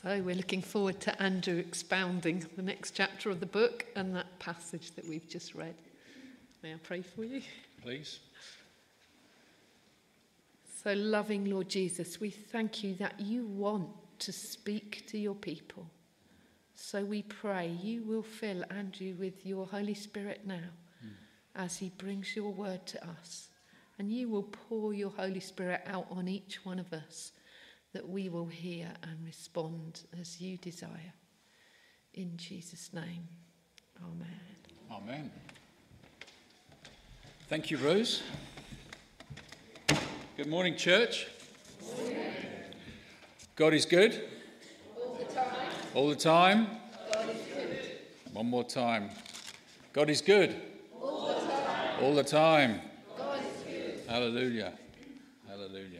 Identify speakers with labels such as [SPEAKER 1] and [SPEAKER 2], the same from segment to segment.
[SPEAKER 1] So we're looking forward to Andrew expounding the next chapter of the book and that passage that we've just read. May I pray for you?
[SPEAKER 2] Please.
[SPEAKER 1] So loving Lord Jesus, we thank you that you want to speak to your people. So we pray you will fill Andrew with your Holy Spirit now as he brings your word to us. And you will pour your Holy Spirit out on each one of us, that we will hear and respond as you desire. In Jesus' name, amen.
[SPEAKER 2] Amen. Thank you, Rose. Good morning, church.
[SPEAKER 1] Good morning.
[SPEAKER 2] God is good.
[SPEAKER 1] All the time.
[SPEAKER 2] All the time.
[SPEAKER 1] God is good.
[SPEAKER 2] One more time. God is good.
[SPEAKER 1] All the time.
[SPEAKER 2] All the time.
[SPEAKER 1] God is good.
[SPEAKER 2] Hallelujah. Hallelujah.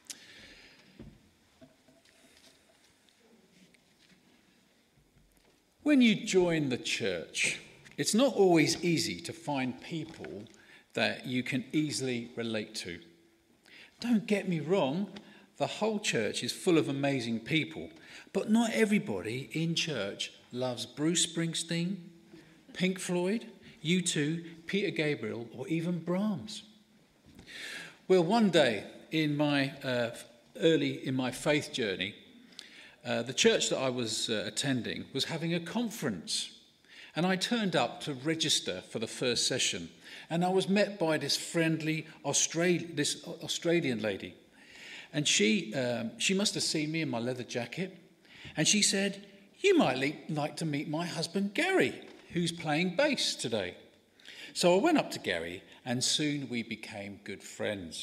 [SPEAKER 2] When you join the church, it's not always easy to find people that you can easily relate to. Don't get me wrong, the whole church is full of amazing people, but not everybody in church loves Bruce Springsteen, Pink Floyd, U2, Peter Gabriel, or even Brahms. Well, one day in my early in my faith journey, the church that I was attending was having a conference, and I turned up to register for the first session, and I was met by this friendly Australian lady, and she must have seen me in my leather jacket, and she said, "You might like to meet my husband Gary, who's playing bass today." So I went up to Gary, and soon we became good friends.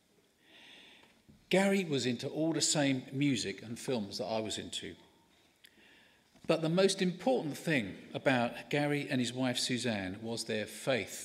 [SPEAKER 2] Gary was into all the same music and films that I was into. But the most important thing about Gary and his wife Suzanne was their faith.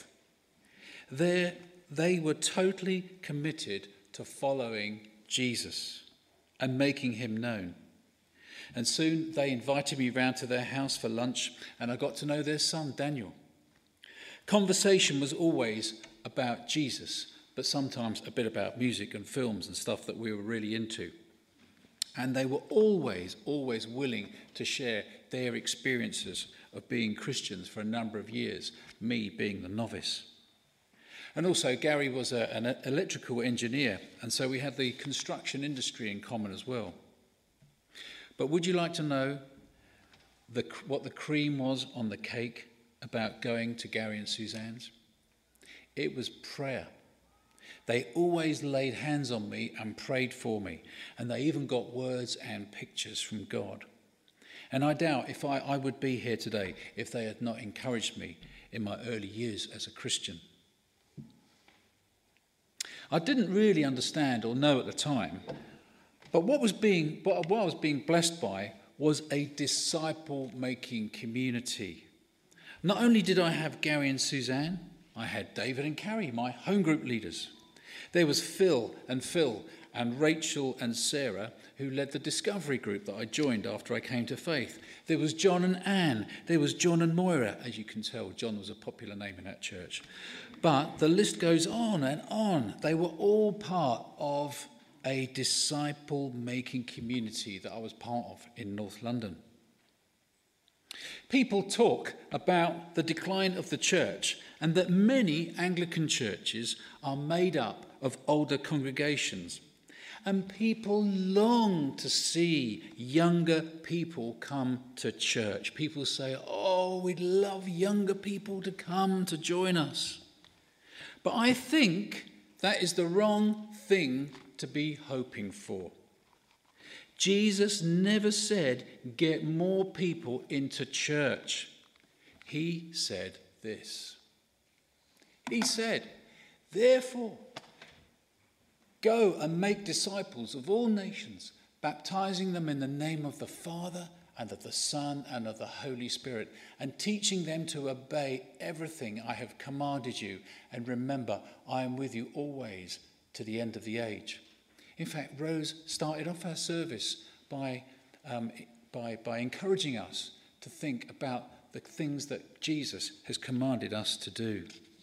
[SPEAKER 2] They were totally committed to following Jesus and making him known. And soon they invited me round to their house for lunch, and I got to know their son, Daniel. Conversation was always about Jesus, but sometimes a bit about music and films and stuff that we were really into. And they were always willing to share their experiences of being Christians for a number of years, me being the novice. And also, Gary was an electrical engineer, and so we had the construction industry in common as well. But would you like to know what the cream was on the cake about going to Gary and Suzanne's? It was prayer. They always laid hands on me and prayed for me, and they even got words and pictures from God. And I doubt if I would be here today if they had not encouraged me in my early years as a Christian. I didn't really understand or know at the time, but what I was being blessed by was a disciple-making community. Not only did I have Gary and Suzanne, I had David and Carrie, my home group leaders. There was Phil and Rachel and Sarah, who led the discovery group that I joined after I came to faith. There was John and Anne. There was John and Moira. As you can tell, John was a popular name in that church. But the list goes on and on. They were all part of a disciple-making community that I was part of in North London. People talk about the decline of the church and that many Anglican churches are made up of older congregations. And people long to see younger people come to church. People say, "Oh, we'd love younger people to come to join us." But I think that is the wrong thing to be hoping for. Jesus never said, "Get more people into church." He said this. He said, "Therefore, go and make disciples of all nations, baptizing them in the name of the Father and of the Son and of the Holy Spirit, and teaching them to obey everything I have commanded you. And remember, I am with you always to the end of the age." In fact, Rose started off our service by encouraging us to think about the things that Jesus has commanded us to do.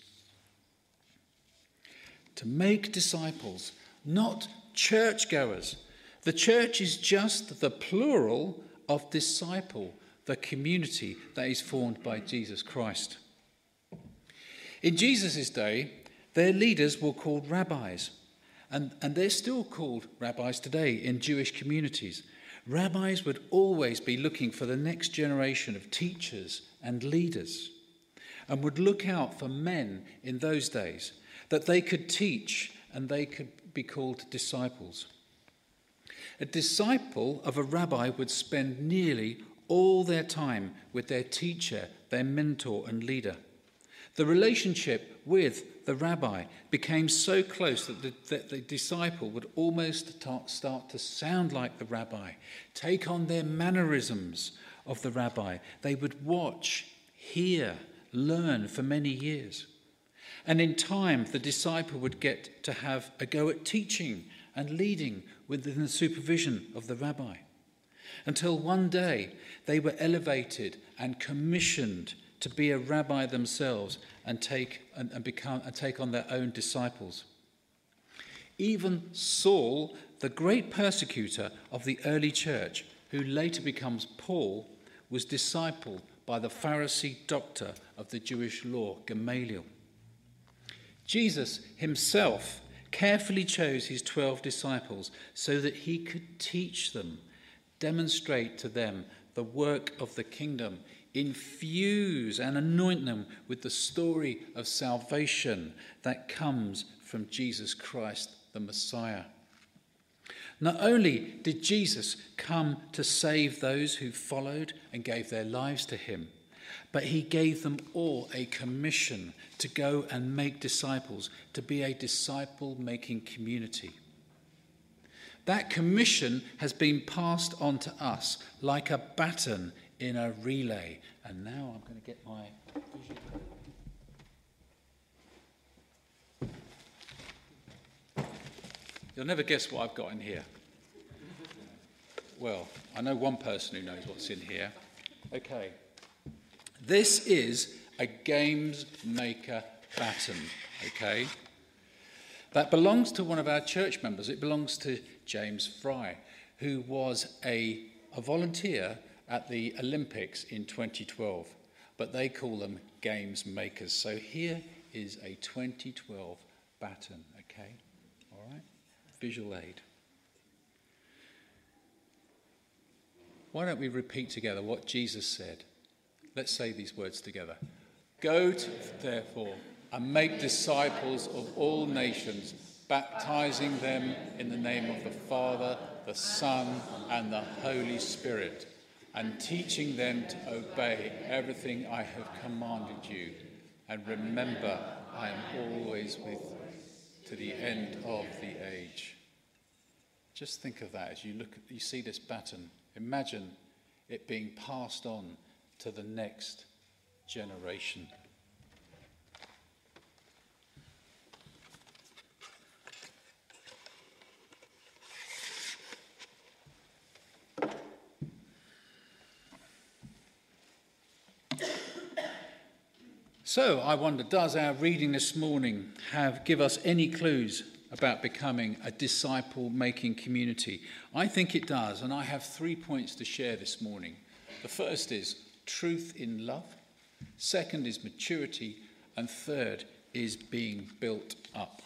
[SPEAKER 2] To make disciples, not churchgoers. The church is just the plural of disciple the community that is formed by Jesus Christ. In Jesus' day, their leaders were called rabbis, and they're still called rabbis today in Jewish communities. Rabbis would always be looking for the next generation of teachers and leaders, and would look out for men in those days that they could teach and they could be called disciples. A disciple of a rabbi would spend nearly all their time with their teacher, their mentor and leader. The relationship with the rabbi became so close that the disciple would almost start to sound like the rabbi, take on their mannerisms of the rabbi. They would watch, hear, learn for many years. And in time, the disciple would get to have a go at teaching and leading within the supervision of the rabbi, until one day they were elevated and commissioned to be a rabbi themselves and take on their own disciples. Even Saul, the great persecutor of the early church, who later becomes Paul, was discipled by the Pharisee doctor of the Jewish law, Gamaliel. Jesus himself carefully chose his 12 disciples so that he could teach them, demonstrate to them the work of the kingdom, infuse and anoint them with the story of salvation that comes from Jesus Christ, the Messiah. Not only did Jesus come to save those who followed and gave their lives to him, but he gave them all a commission to go and make disciples, to be a disciple-making community. That commission has been passed on to us like a baton in a relay. And now I'm going to get my vision. You'll never guess what I've got in here. Well, I know one person who knows what's in here. Okay. This is a Games Maker baton, okay? That belongs to one of our church members. It belongs to James Fry, who was a volunteer at the Olympics in 2012, but they call them Games Makers. So here is a 2012 baton, okay? All right? Visual aid. Why don't we repeat together what Jesus said? Let's say these words together. Go, therefore, and make disciples of all nations, baptizing them in the name of the Father, the Son, and the Holy Spirit, and teaching them to obey everything I have commanded you. And remember, I am always with you to the end of the age. Just think of that as you see this baton. Imagine it being passed on to the next generation. So I wonder, does our reading this morning give us any clues about becoming a disciple-making community? I think it does, and I have 3 points to share this morning. The first is truth in love. Second is maturity. And third is being built up.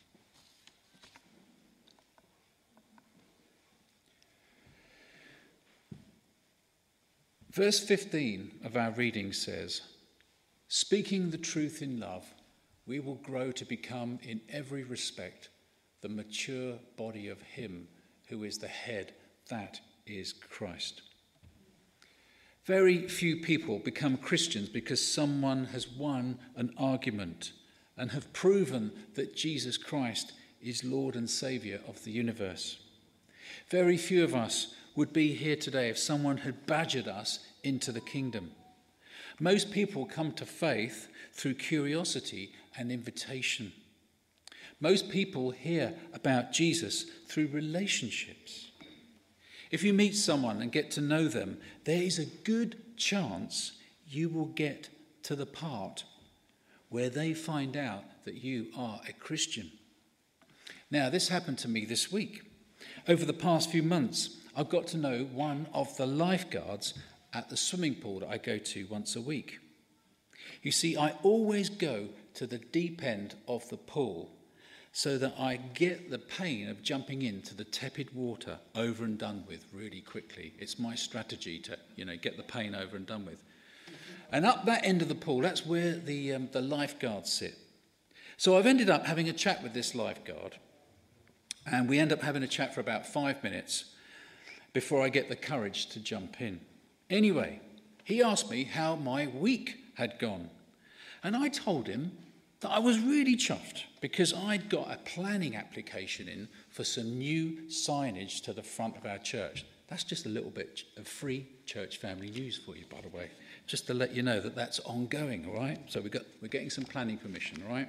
[SPEAKER 2] Verse 15 of our reading says, speaking the truth in love, we will grow to become in every respect the mature body of him who is the head, that is Christ. Very few people become Christians because someone has won an argument and have proven that Jesus Christ is Lord and Saviour of the universe. Very few of us would be here today if someone had badgered us into the kingdom. Most people come to faith through curiosity and invitation. Most people hear about Jesus through relationships. If you meet someone and get to know them, there is a good chance you will get to the part where they find out that you are a Christian. Now, this happened to me this week. Over the past few months, I got to know one of the lifeguards at the swimming pool that I go to once a week. You see, I always go to the deep end of the pool so that I get the pain of jumping into the tepid water over and done with really quickly. It's my strategy to, get the pain over and done with. And up that end of the pool, that's where the lifeguards sit. So I've ended up having a chat with this lifeguard, and we end up having a chat for about 5 minutes before I get the courage to jump in. Anyway, he asked me how my week had gone, and I told him that I was really chuffed because I'd got a planning application in for some new signage to the front of our church. That's just a little bit of free church family news for you, by the way, just to let you know that that's ongoing, all right? So we're getting some planning permission, all right?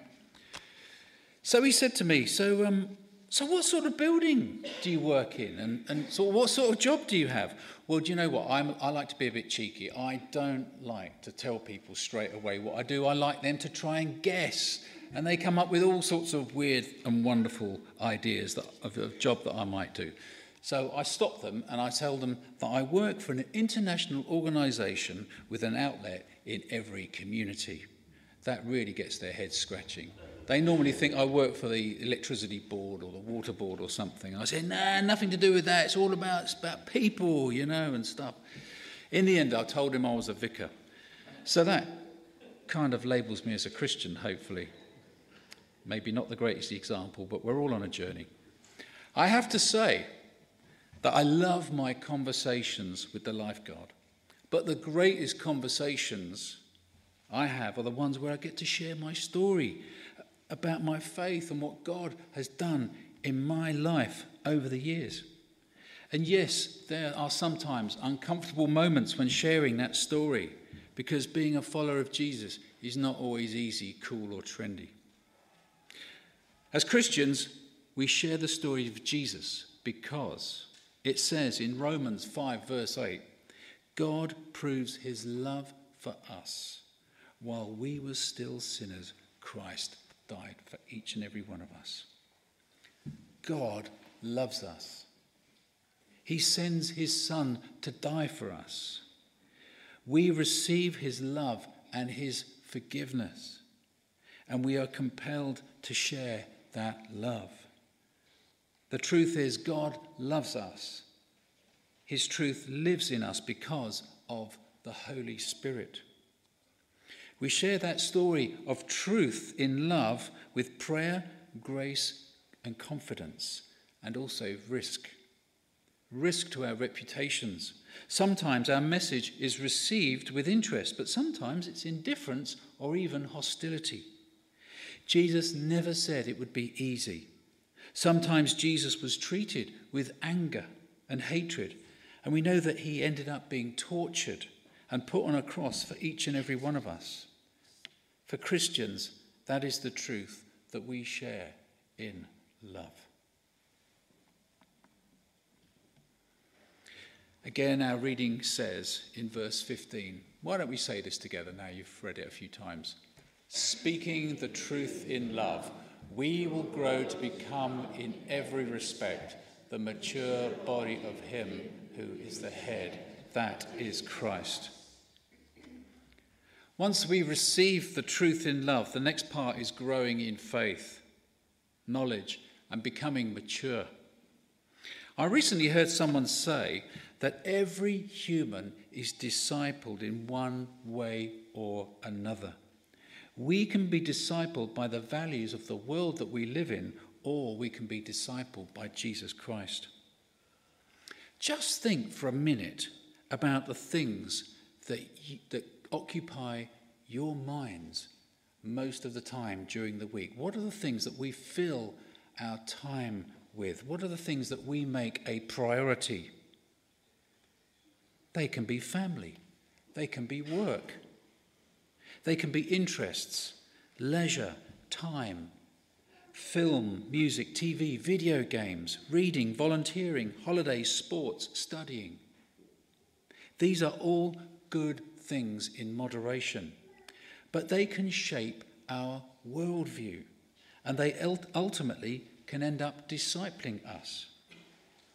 [SPEAKER 2] So he said to me, so what sort of building do you work in? And so what sort of job do you have? Well, do you know what? I like to be a bit cheeky. I don't like to tell people straight away what I do. I like them to try and guess. And they come up with all sorts of weird and wonderful ideas of a job that I might do. So I stop them and I tell them that I work for an international organisation with an outlet in every community. That really gets their heads scratching. They normally think I work for the electricity board or the water board or something. I say, nah, nothing to do with that. It's about people, and stuff. In the end, I told him I was a vicar. So that kind of labels me as a Christian, hopefully. Maybe not the greatest example, but we're all on a journey. I have to say that I love my conversations with the lifeguard. But the greatest conversations I have are the ones where I get to share my story about my faith and what God has done in my life over the years. And yes, there are sometimes uncomfortable moments when sharing that story, because being a follower of Jesus is not always easy, cool, or trendy. As Christians, we share the story of Jesus because it says in Romans 5 verse 8, God proves his love for us. While we were still sinners, Christ died for each and every one of us. God loves us. He sends his Son to die for us. We receive his love and his forgiveness, and we are compelled to share that love. The truth is, God loves us. His truth lives in us because of the Holy Spirit. We share that story of truth in love with prayer, grace, and confidence, and also risk. Risk to our reputations. Sometimes our message is received with interest, but sometimes it's indifference or even hostility. Jesus never said it would be easy. Sometimes Jesus was treated with anger and hatred, and we know that he ended up being tortured and put on a cross for each and every one of us. For Christians, that is the truth that we share in love. Again, our reading says in verse 15, why don't we say this together now? You've read it a few times. Speaking the truth in love, we will grow to become in every respect the mature body of him who is the head, that is Christ. Once we receive the truth in love, the next part is growing in faith, knowledge, and becoming mature. I recently heard someone say that every human is discipled in one way or another. We can be discipled by the values of the world that we live in, or we can be discipled by Jesus Christ. Just think for a minute about the things that occupy your minds most of the time during the week. What are the things that we fill our time with? What are the things that we make a priority? They can be family. They can be work. They can be interests, leisure, time, film, music, TV, video games, reading, volunteering, holidays, sports, studying. These are all good things in moderation, but they can shape our worldview, and they ultimately can end up discipling us.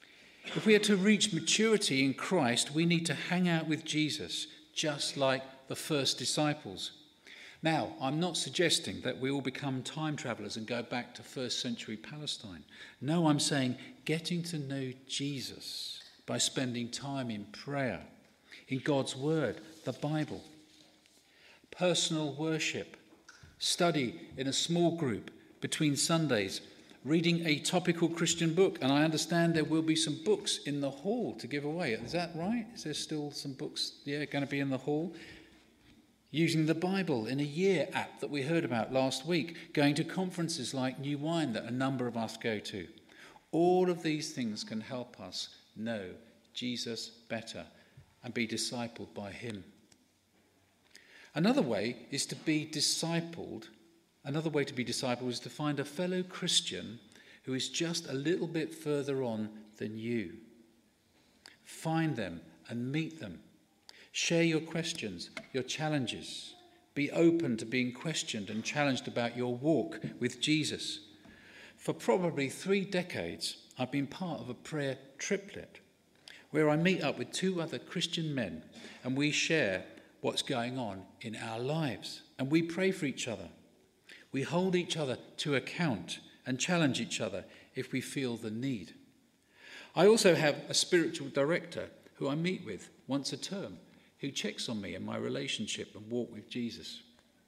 [SPEAKER 2] If we are to reach maturity in Christ, we need to hang out with Jesus, just like the first disciples. Now, I'm not suggesting that we all become time travelers and go back to first century Palestine. No, I'm saying getting to know Jesus by spending time in prayer, in God's word, the Bible. Personal worship, study in a small group between Sundays, reading a topical Christian book. And I understand there will be some books in the hall to give away. Is that right? Is there still some books going to be in the hall? Using the Bible in a Year app that we heard about last week, going to conferences like New Wine that a number of us go to. All of these things can help us know Jesus better and be discipled by him. Another way is to be discipled. Another way to be discipled is to find a fellow Christian who is just a little bit further on than you. Find them and meet them. Share your questions, your challenges. Be open to being questioned and challenged about your walk with Jesus. For probably 3 decades, I've been part of a prayer triplet where I meet up with 2 other Christian men and we share what's going on in our lives. And we pray for each other. We hold each other to account and challenge each other if we feel the need. I also have a spiritual director who I meet with once a term, who checks on me and my relationship and walk with Jesus.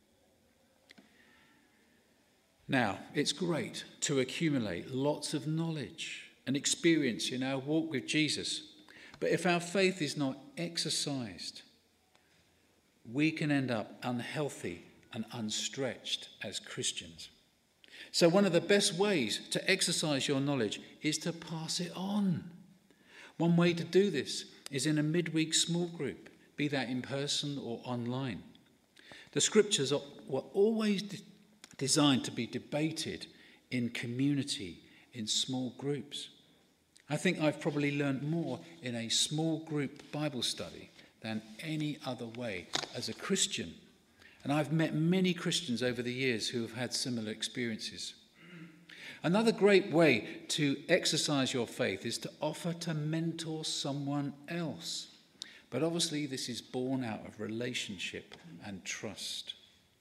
[SPEAKER 2] Now, it's great to accumulate lots of knowledge and experience in our walk with Jesus, but if our faith is not exercised, we can end up unhealthy and unstretched as Christians. So one of the best ways to exercise your knowledge is to pass it on. One way to do this is in a midweek small group, be that in person or online. The scriptures were always designed to be debated in community, in small groups. I think I've probably learned more in a small group Bible study than any other way as a Christian. And I've met many Christians over the years who have had similar experiences. Another great way to exercise your faith is to offer to mentor someone else. But obviously this is born out of relationship and trust.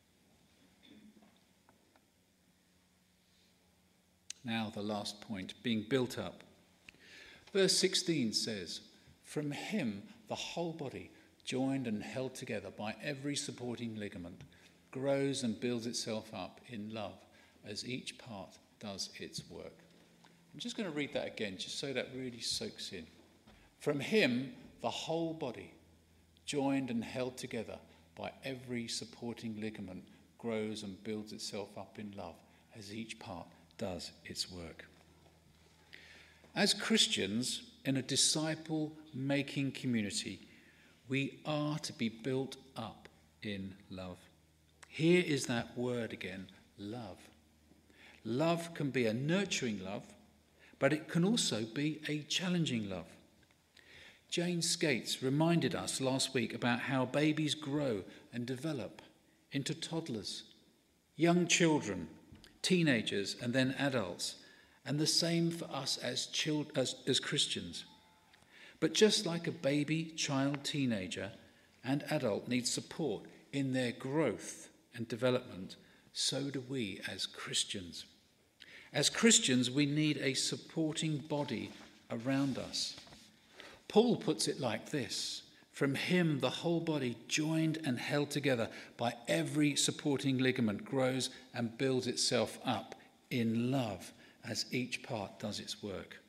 [SPEAKER 2] Now the last point, being built up. Verse 16 says, "From him the whole body, joined and held together by every supporting ligament, grows and builds itself up in love as each part does its work." I'm just going to read that again, just so that really soaks in. From him, the whole body, joined and held together by every supporting ligament, grows and builds itself up in love as each part does its work. As Christians in a disciple-making community, we are to be built up in love. Here is that word again, love. Love can be a nurturing love, but it can also be a challenging love. Jane Skates reminded us last week about how babies grow and develop into toddlers, young children, teenagers, and then adults, and the same for us as Christians. But just like a baby, child, teenager, and adult need support in their growth and development, so do we as Christians. As Christians, we need a supporting body around us. Paul puts it like this: "From him the whole body, joined and held together by every supporting ligament, grows and builds itself up in love as each part does its work."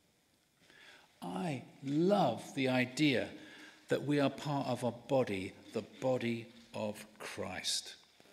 [SPEAKER 2] I love the idea that we are part of a body, the body of Christ.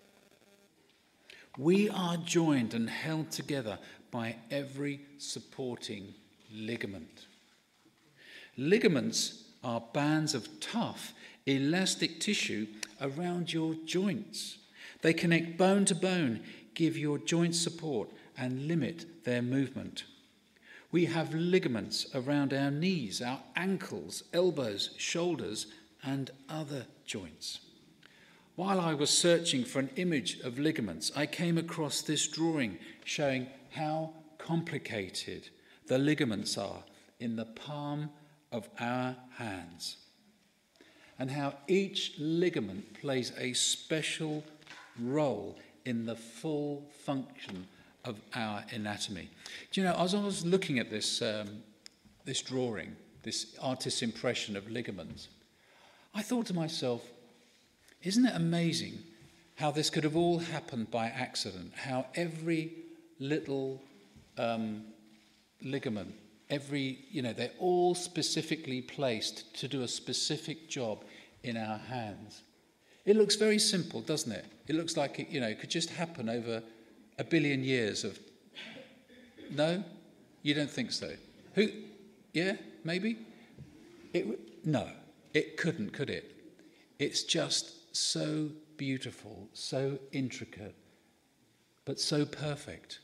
[SPEAKER 2] We are joined and held together by every supporting ligament. Ligaments are bands of tough, elastic tissue around your joints. They connect bone to bone, give your joints support, and limit their movement. We have ligaments around our knees, our ankles, elbows, shoulders, and other joints. While I was searching for an image of ligaments, I came across this drawing showing how complicated the ligaments are in the palm of our hands, and how each ligament plays a special role in the full function of our anatomy. Do you know, as I was looking at this drawing, this artist's impression of ligaments, I thought to myself, isn't it amazing how this could have all happened by accident? How every little ligament, they're all specifically placed to do a specific job in our hands. It looks very simple, doesn't it? It looks like it could just happen over a billion years of... No? You don't think so? Who? Yeah? Maybe? No, it couldn't, could it? It's just so beautiful, so intricate, but so perfect.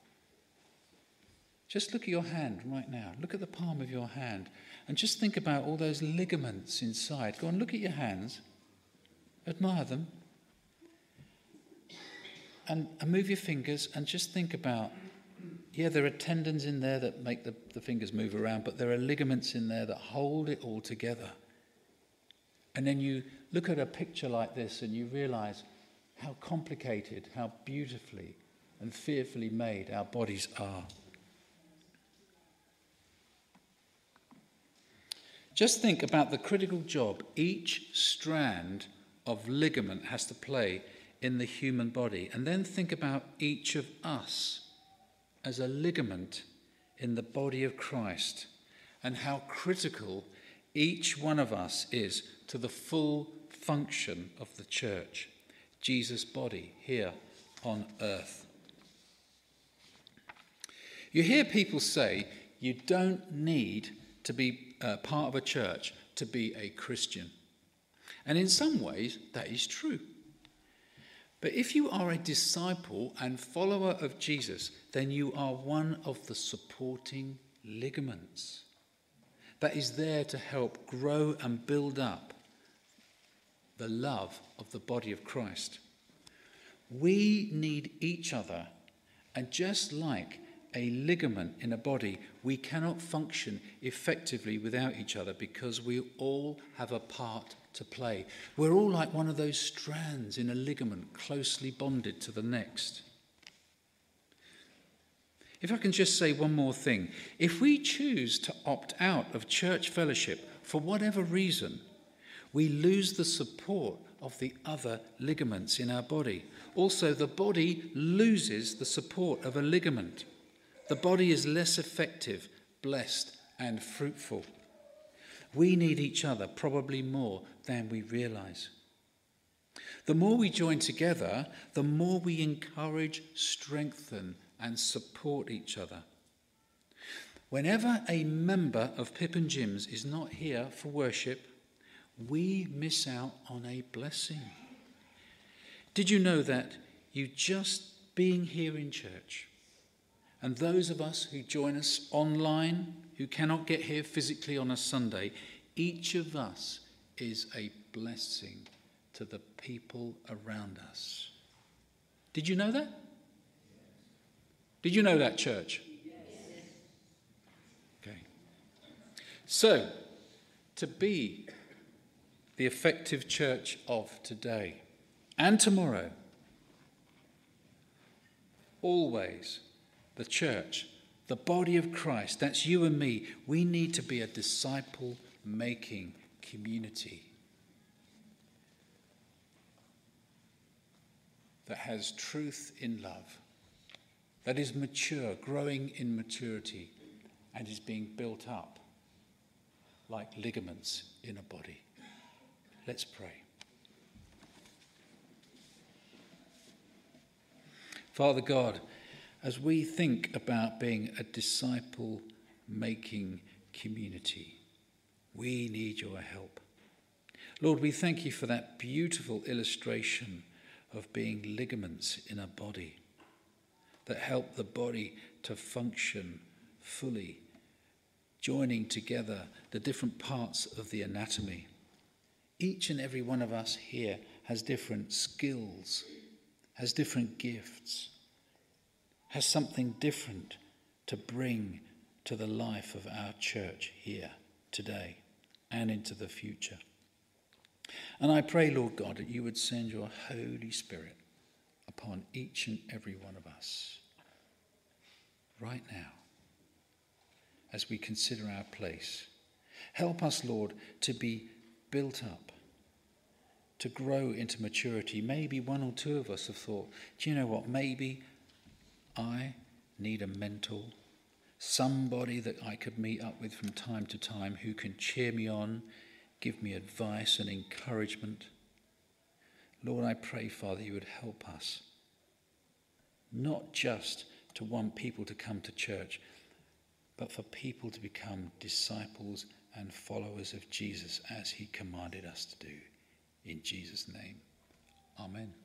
[SPEAKER 2] Just look at your hand right now. Look at the palm of your hand and just think about all those ligaments inside. Go on, look at your hands. Admire them. And move your fingers and just think about, there are tendons in there that make the fingers move around, but there are ligaments in there that hold it all together. And then you look at a picture like this and you realize how complicated, how beautifully and fearfully made our bodies are. Just think about the critical job each strand of ligament has to play in the human body. And then think about each of us as a ligament in the body of Christ and how critical each one of us is to the full function of the church, Jesus' body here on earth. You hear people say you don't need to be part of a church to be a Christian. And in some ways, that is true. But if you are a disciple and follower of Jesus, then you are one of the supporting ligaments that is there to help grow and build up the love of the body of Christ. We need each other, and just like a ligament in a body, we cannot function effectively without each other because we all have a part to play. We're all like one of those strands in a ligament closely bonded to the next. If I can just say one more thing, if we choose to opt out of church fellowship for whatever reason, we lose the support of the other ligaments in our body. Also, the body loses the support of a ligament. The body is less effective, blessed, and fruitful. We need each other probably more than we realize. The more we join together, the more we encourage, strengthen, and support each other. Whenever a member of Pip and Jim's is not here for worship, we miss out on a blessing. Did you know that you just being here in church, and those of us who join us online, who cannot get here physically on a Sunday, each of us is a blessing to the people around us. Did you know that? Did you know that, church? Yes. Okay. So, to be the effective church of today and tomorrow, always the church, the body of Christ, that's you and me, we need to be a disciple-making community that has truth in love, that is mature, growing in maturity, and is being built up like ligaments in a body. Let's pray. Father God, as we think about being a disciple-making community, we need your help. Lord, we thank you for that beautiful illustration of being ligaments in a body that help the body to function fully, joining together the different parts of the anatomy. Each and every one of us here has different skills, has different gifts, has something different to bring to the life of our church here today and into the future. And I pray, Lord God, that you would send your Holy Spirit upon each and every one of us right now as we consider our place. Help us, Lord, to be built up, to grow into maturity. Maybe one or two of us have thought, do you know what, maybe I need a mentor, somebody that I could meet up with from time to time who can cheer me on, give me advice and encouragement. Lord, I pray, Father, you would help us not just to want people to come to church, but for people to become disciples and followers of Jesus as he commanded us to do. In Jesus' name, amen.